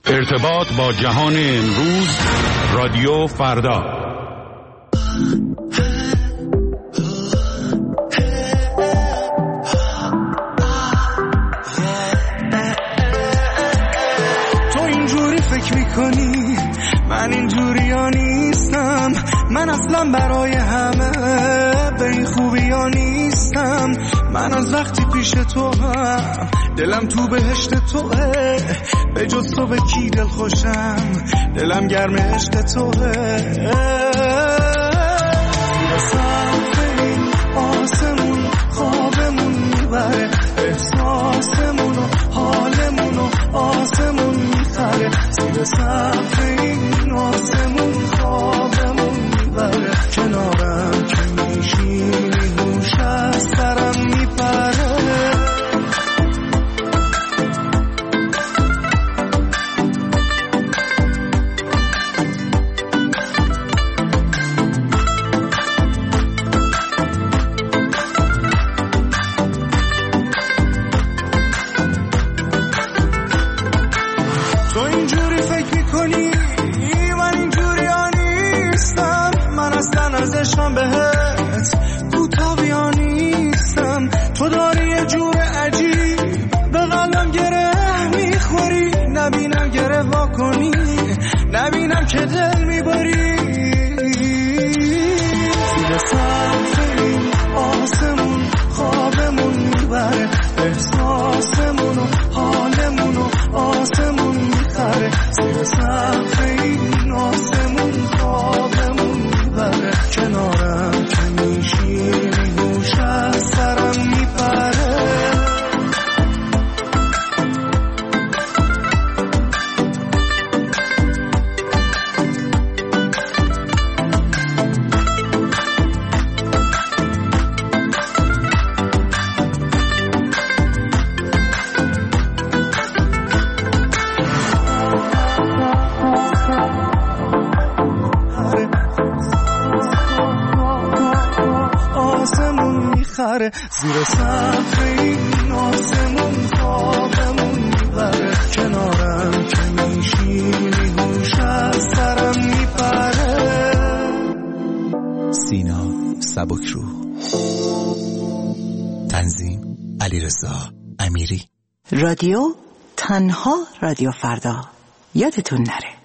ارتباط با جهان امروز، رادیو فردا. تو اینجوری فکر میکنی من اینجوری ها نیستم، من اصلا برای همه به این خوبی ها نیستم. من از وقتی پیش تو هم دلم تو بهشت توه، به جز تو به کی دل خوشم، دلم گرم عشق توه. زیر سقف این آسمون خوابمون میبره، احساسمون و حالمون و آسمون میخره. زیر سقف این آسمون خوابمون میبره، کنارم که میشینی هوش از سرم میپره. نبینم که دل میبری. زیر سقف این آسمون خوابمون میبره، احساسمون و حالمون و آسمون میخره. زیر سقف این آسمون خوابمون میبره، کنارم که میشینی هوش از سرم میپره. زیر سقف این آسمون خوابمون میبره، کنارم که میشینی هوش از سرم میپره. سینا سبکروح، تنظیم علیرضا امیری. رادیو تنها رادیو فردا، یادتون نره.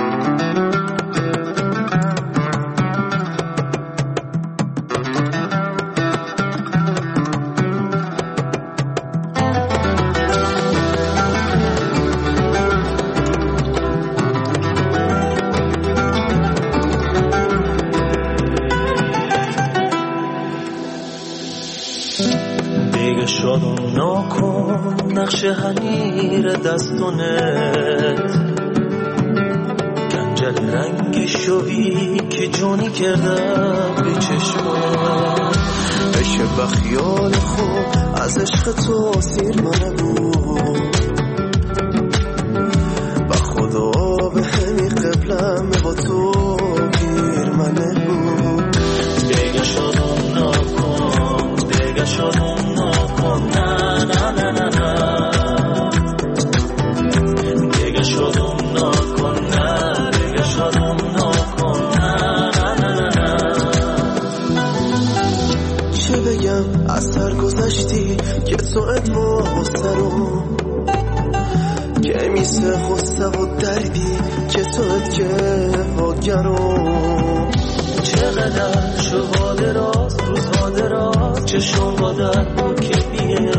شادم نکن نقش حنیر دستونت، گنجل رنگ شوی که جونی کردم به چشمات. بشه بخیال خوب از عشق تو سیر منه بود، با خدا به همی قبلم با تو گیر منه بود. دیگه شادم نکن، دیگه شادم نکن، نه نه نه نه نه. دیگه شادم نکن، نه دیگه شادم نکن، نه نه نه نه. چه بگم از سر گذشتی که سوئد و غصه رو، که میسه غصه و دردی که سوئد که واگرو. چقدر شبا دراز روزها دراز چشم بادت با کلیه،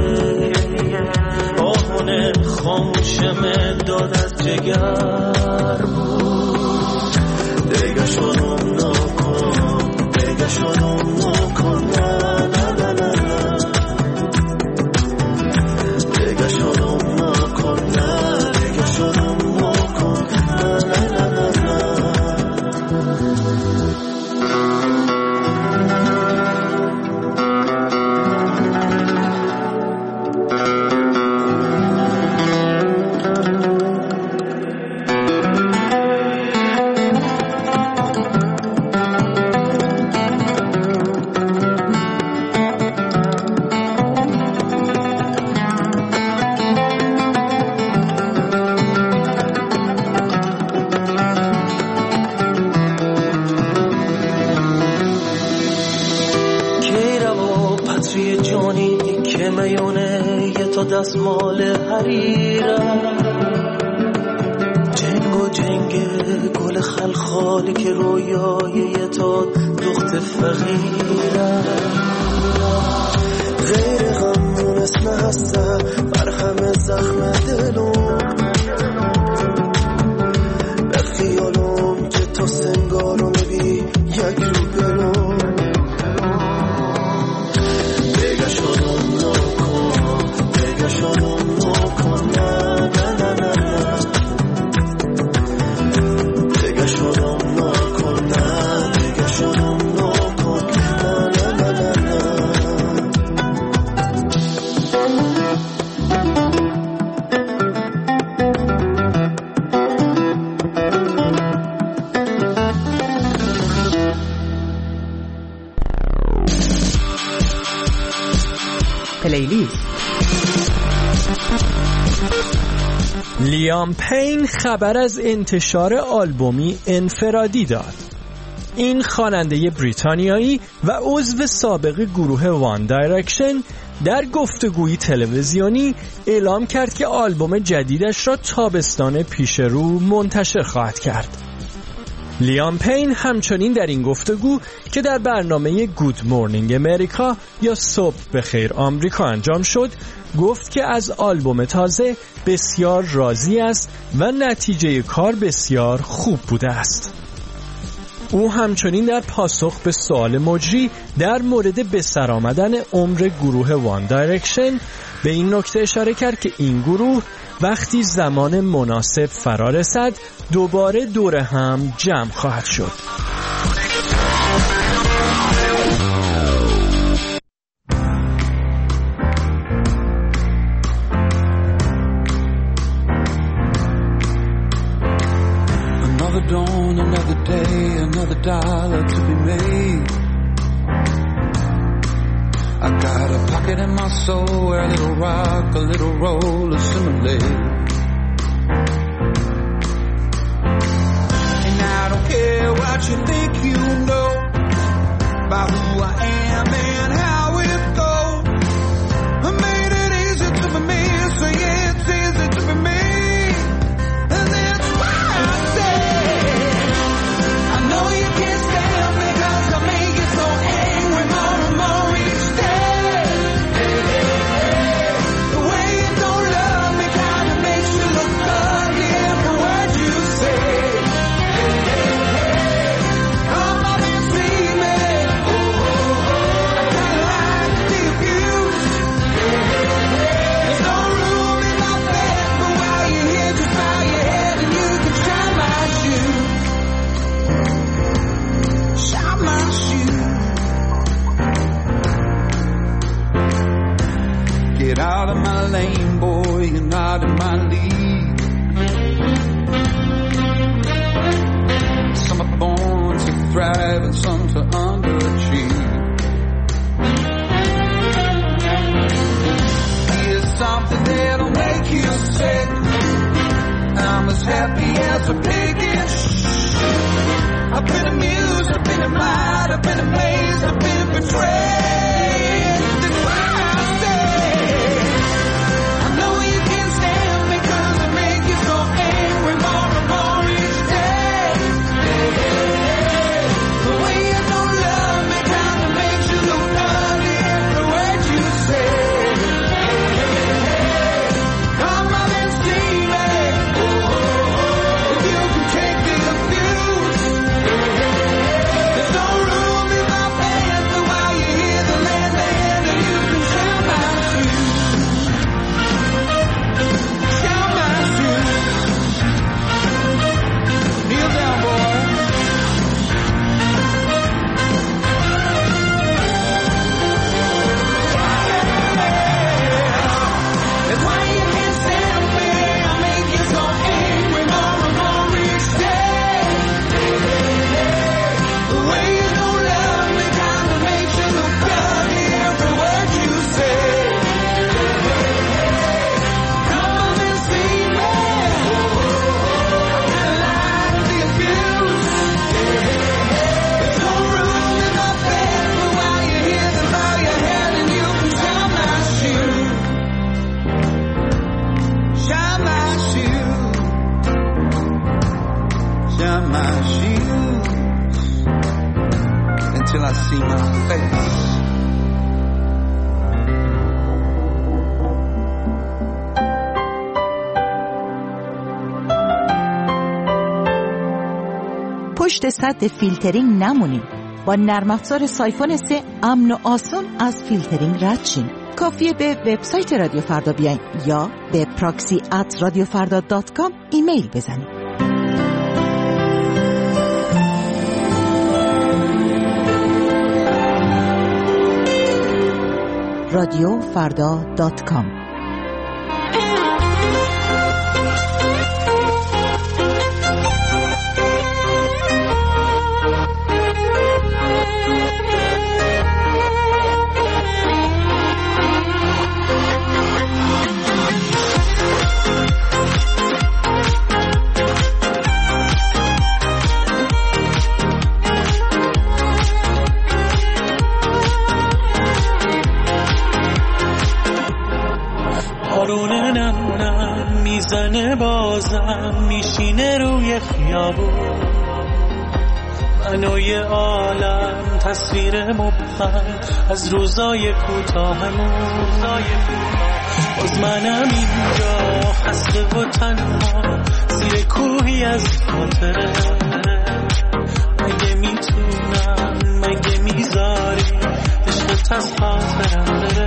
آهونه خاموشم داد از جگر بود. دیگه شدم نکن، دیگه شدم نکن، نه نه نه نه نه. دیگه شدم نکن، نه دیگه شدم نکن، نه نه نه نه نه. دستمال حریرم، جنگ و جنگ گل خلخالی که رویای یه تا دخت فقیرم. غیر غمون اسم هستم بر همه زخم دلم، به خیالم که تو سنگارو میبی یک رو بلوم. بگه شدم نکن، بگه شدم نکن، نه نه نه نه نه، بگه شدم نکن، نه بگه شدم نکن، نه نه نه نه نه. پلیلیست. لیام پین خبر از انتشار آلبومی انفرادی داد. این خواننده بریتانیایی و عضو سابق گروه وان دایرکشن در گفتگوی تلویزیونی اعلام کرد که آلبوم جدیدش را تابستان پیش رو منتشر خواهد کرد. لیام پین همچنین در این گفتگو که در برنامه گود مورنینگ امریکا یا صبح بخیر آمریکا انجام شد، گفت که از آلبوم تازه بسیار راضی است و نتیجه کار بسیار خوب بوده است. او همچنین در پاسخ به سوال مجری در مورد به سر آمدن عمر گروه وان دایرکشن به این نکته اشاره کرد که این گروه وقتی زمان مناسب فرا رسد دوباره دور هم جمع خواهد شد. Another dawn, another day, another dollar to be made. I got a pocket in my soul where a little rock, a little roll assimilate. And I don't care what you think you know about who I am and how it goes. I made it easy to be me, so yeah, it's easy to be me. And that's why I say I know you can't stand me 'cause I make you so angry more and more each day. The way you don't love me kinda makes you look ugly every word you say. Come on and see me. I kinda like to be abused. There's no room in my bed, but while you're here, just bow your head and you can shine my shoes. Shine my shoes. Get out of my lane, boy, you're not in my league. Some are born to thrive and some to underachieve. Here's something that'll make you sick. I'm as happy as a pig in shit. I've been amused, I've been admired, I've been amazed, I've been betrayed. That's why I say I know you can't stand me 'cause I make you so angry more and more each day. The way you don't love me kinda makes you look ugly every word you say. Come on and see me. If you can take the abuse. There's no room in my bed, but while you're here, the out my shoes until I see my face. پشت سد فیلترینگ نمونید. با نرم افزار سایفون 3 امن و آسون از فیلترینگ رد شین. کافیه به وبسایت رادیو فردا بیاین یا به proxy@radiofarda.com ایمیل بزنید. radiofarda.com میزنه بازم میشینه روی خیابون منو یه عالم تصویر مبهم از روزای کوتاهمون باز منم اینجا خسته و تنها زیر کوهی از خاطره مگه میتونم مگه میذاری عشقت از خاطرم بره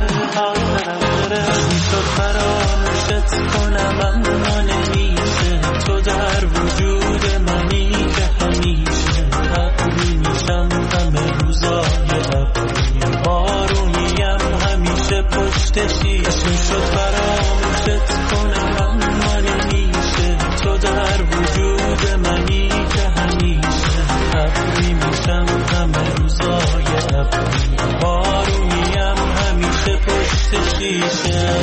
میشد فراموشت کنم اما نمیشه تو در وجود منی که همیشه ابری میشم همه روزای ابری بارونیم همیشه پشت شیش میشد فراموشت کنم اما نمیشه تو در وجود منی که همیشه ابری میشم همه روزای ابری بارونیم همیشه پشت شیشه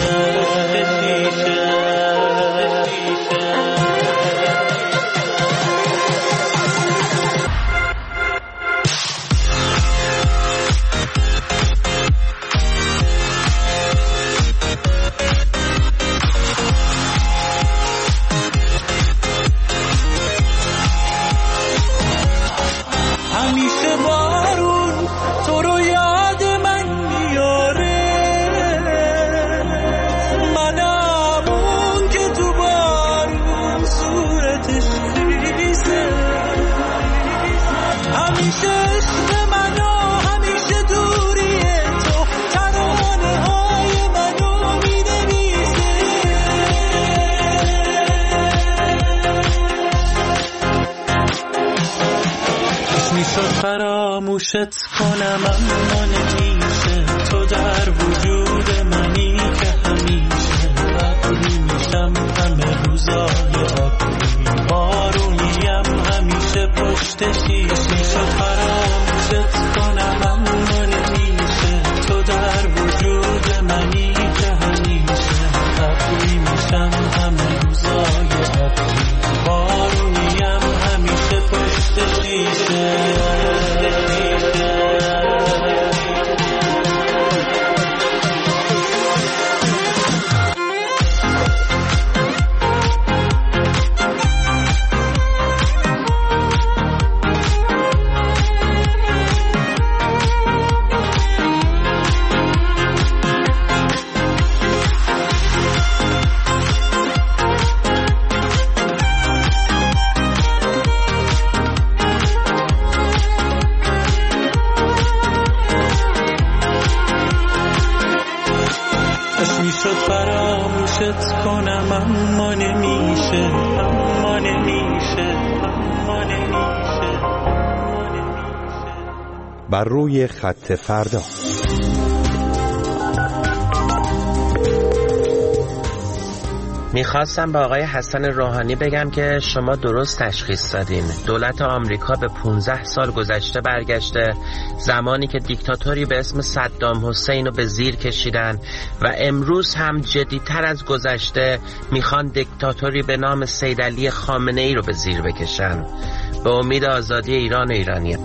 فراموشت کنم اما نمیشه تو در وجود منی که همیشه ابری میشم همه روزای ابری بارونیم همیشه پشت شیش میشد فراموشت کنم اما نمیشه تو در وجود منی که همیشه ابری میشم همه روزای ابری بارونیم همیشه پشت شیشه کنم اما نمیشه اما نمیشه اما نمیشه بر روی خط فردا. میخواستم به آقای حسن روحانی بگم که شما درست تشخیص دادین. دولت آمریکا به 15 سال گذشته برگشته، زمانی که دیکتاتوری به اسم صدام حسین رو به زیر کشیدن و امروز هم جدی‌تر از گذشته میخوان دیکتاتوری به نام سیدعلی خامنه‌ای رو به زیر بکشن، به امید آزادی ایران و ایرانیان.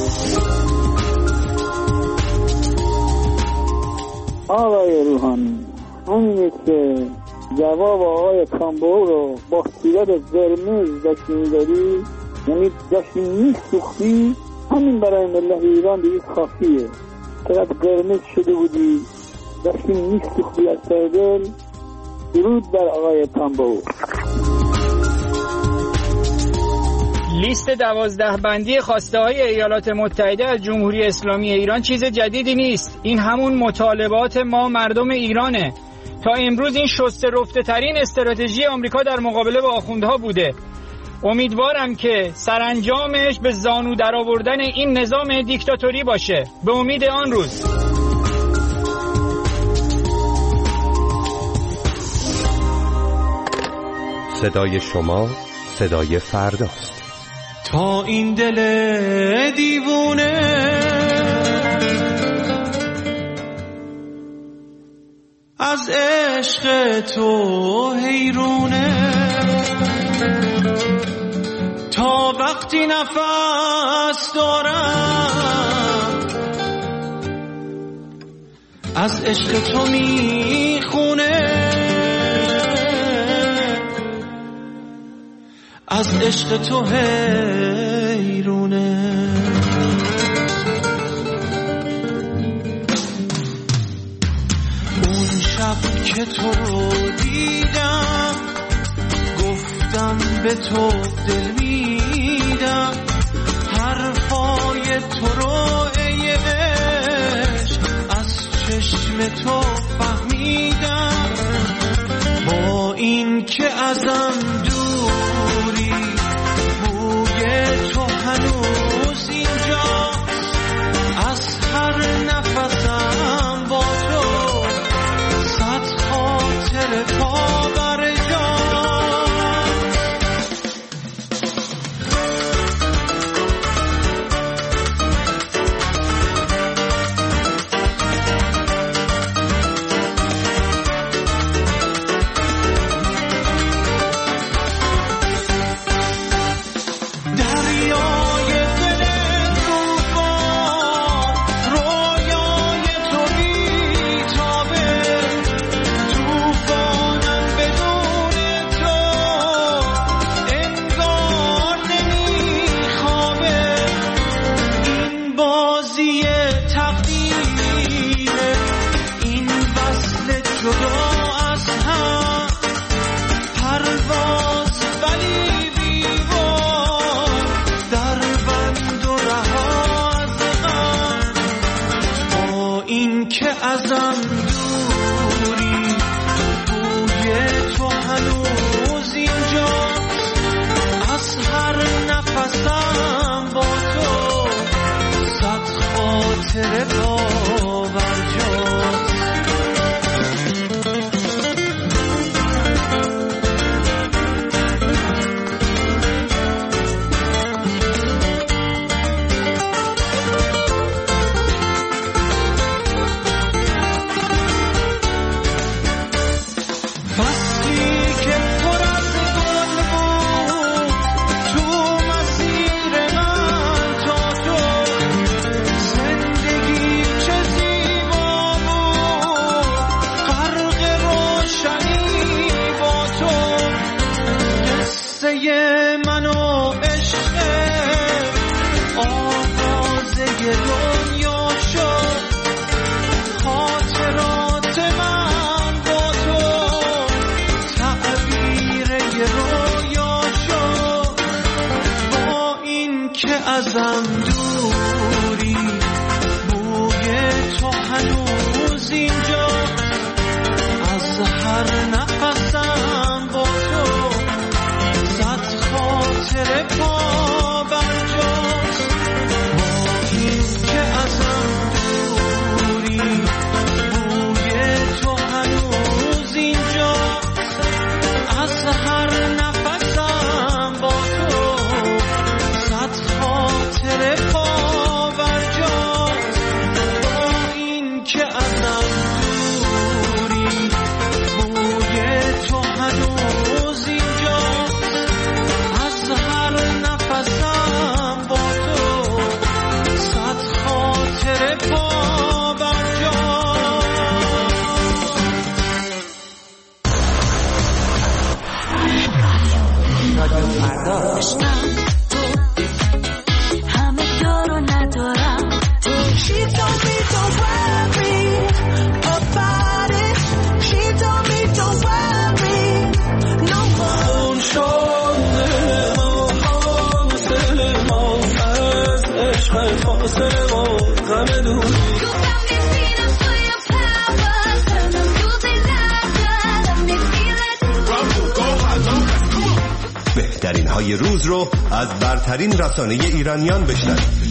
آقای روحانی، همینه که جواب آقای کامبو رو با صورت قرمز داشتی میداری یعنی داشتی میسوختی، همین برای ملت ایران دیگه کافیه. چقدر قرمز شده بودی، داشتی میسوختی از ته دل. درود بر آقای تنبو. لیست 12 بندی خواسته های ایالات متحده از جمهوری اسلامی ایران چیز جدیدی نیست. این همون مطالبات ما مردم ایرانه. تا امروز این شسته رفته ترین استراتژی آمریکا در مقابله با آخوندها بوده. امیدوارم که سرانجامش به زانو درآوردن این نظام دیکتاتوری باشه. به امید آن روز. صدای شما صدای فرداست. تا این دل دیوونه از عشق تو حیرونه، تا وقتی نفس دارم از عشق تو میخونه، از عشق تو حیرونه. اون شب که تو رو دیدم گفتم به تو دل میدم، حرفای تو رو ای عشق از چشم تو فهمیدم. با این که ازم دوری بوی تو هنوز اینجاست، از هر نفسم با تو صد خاطر پاور ازم دوری بوی تو هنوز اینجا، از هر نفسم با تو صد خاطر پا برجاست. با این که ازم دوری بوی تو هنوز اینجا، از هر نفسم با تو صد خاطر پا برجاست. با این که ازم دوری بوی تو هنوز اینجا، از هر نفسم با تو صد خاطر پا برجاست. بهترین های روز رو از برترین رسانه ایرانیان بشنوید.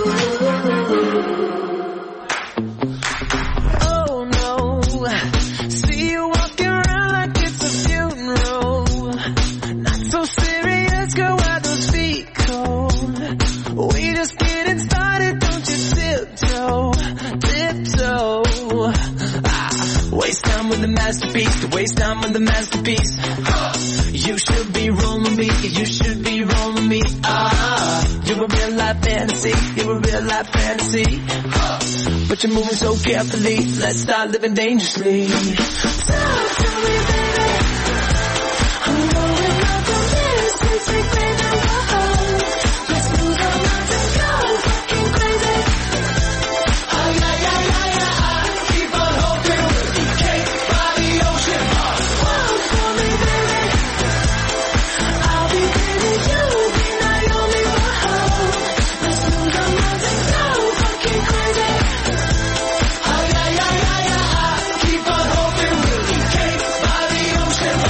To waste time with the masterpiece. You should be rolling me. You should be rolling me. You're a real life fantasy. You're a real life fantasy. But you're moving so carefully. Let's start living dangerously. Talk to me, baby. I'm rolling up the distance. Take me to the home. Let's lose our minds and go fucking crazy. Oh yeah, yeah, yeah, yeah. Keep on hoping we'll be cake by the ocean. Walk for me, baby. I'll be baby, you'll be Naomi. Whoa. Let's lose our minds and go fucking crazy. Oh yeah, yeah, yeah, yeah. Keep on hoping we'll be cake by the ocean.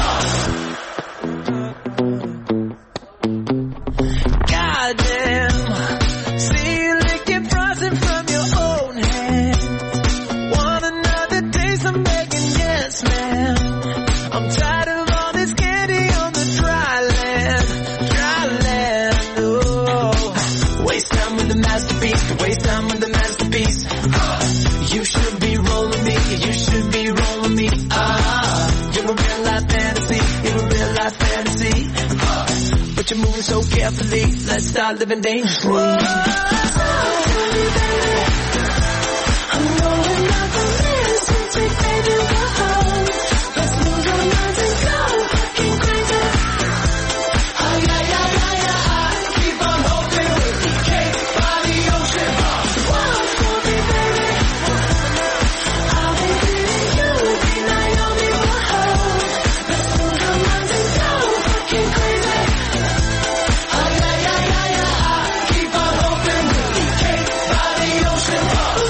Goddamn. See you licking frosting from your own hand. Want another taste? I'm begging, yes, man. I'm tired of all this candy on the dry land. Dry land, oh. Waste time with the masterpiece. Waste time with the masterpiece. You should be rolling me. You should be rolling me. You're a real life fantasy. You're a real life fantasy. But you're moving so carefully. Let's start living dangerously. Talk to me, baby. I'm rolling up the list and take baby home. Let's lose our minds and go fucking crazy. Oh yeah, yeah, yeah, yeah. Keep on hoping we'll be cake by the ocean. Walk for me, baby. I'll be baby, you'll be Naomi. Whoa. Let's lose our minds and go fucking crazy. Oh yeah, yeah, yeah, yeah. Keep on hoping we'll be cake by the ocean. Oh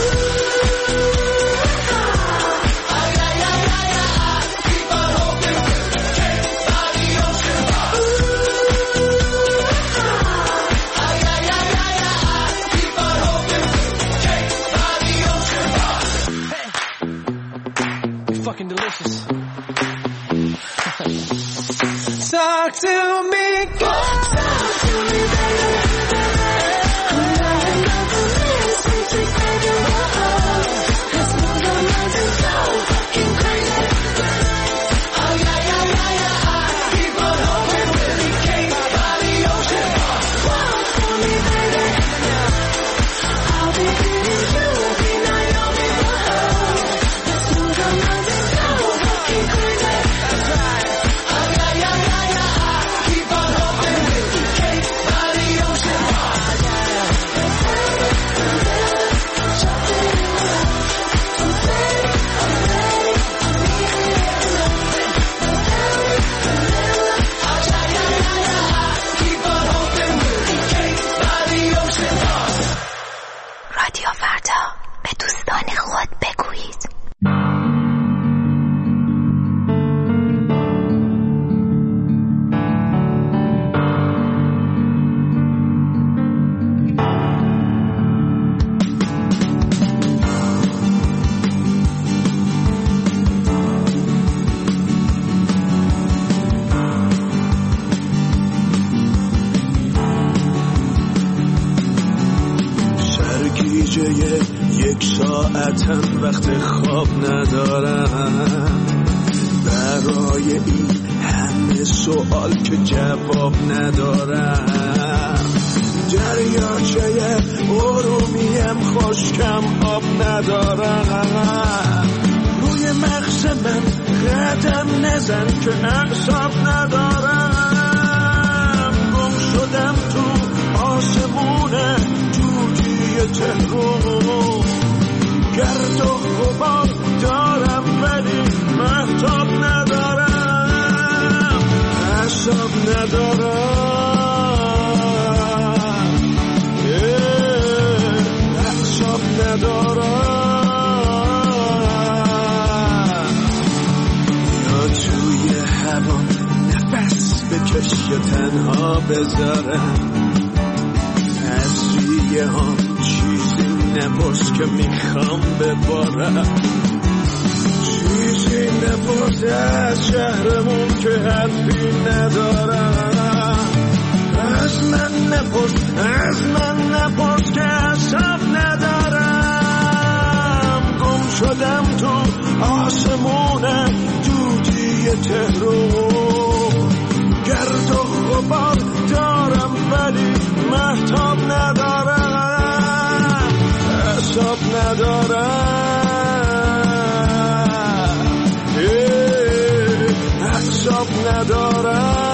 yeah, yeah, yeah, yeah. Keep on hoping we'll be cake by the ocean. Oh yeah, yeah, yeah, yeah. Keep on hoping we'll be cake by the ocean. Hey, you're fucking delicious. Talk to me, girl. Talk to me, baby. I'm rolling up the list and take baby home. Let's lose our minds and go fucking crazy. Oh yeah, yeah, yeah, yeah. Keep on hoping we'll be cake by the ocean. Walk for me, baby. I'll be baby, you'll be Naomi. Whoa. Let's lose our minds and go fucking crazy. That's right. Oh yeah, yeah, yeah, yeah. Keep on hoping we'll be cake by the ocean. رادیو فردا، به دوستان خود بگویید. سرگیجه یک ساعتم وقت خواب ندارم برای این همه سوال که جواب ندارم. دریاچه ارومیم خشکم آب ندارم. روی مغز من قدم نزن که اعصاب ندارم. گم شدم تو آسمون تهران. گرد و غبار دارم ولی مهتاب ندارم. اعصاب ندارم. اعصاب ندارم. یا توی هوا نفس بکش عشق تنها بذارم از ریه ها چیزی نپرس که میخوام ببارم چیزی نپرس از شهرمون که حرفی ندارم از من نپرس که حساب ندارم گم شدم تو آسمون دودی تهران گرد و غبار دارم ولی مهتاب ندارم حساب ندارم حساب ندارم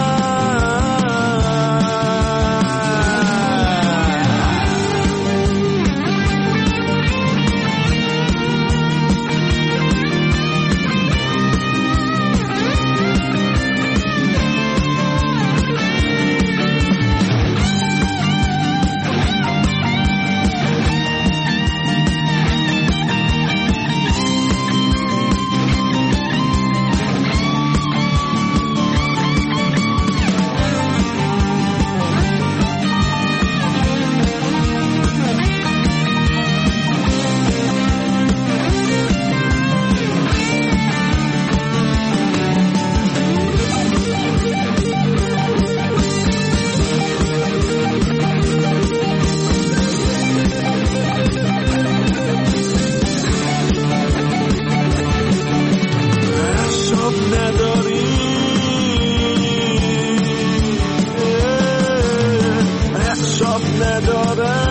ندارم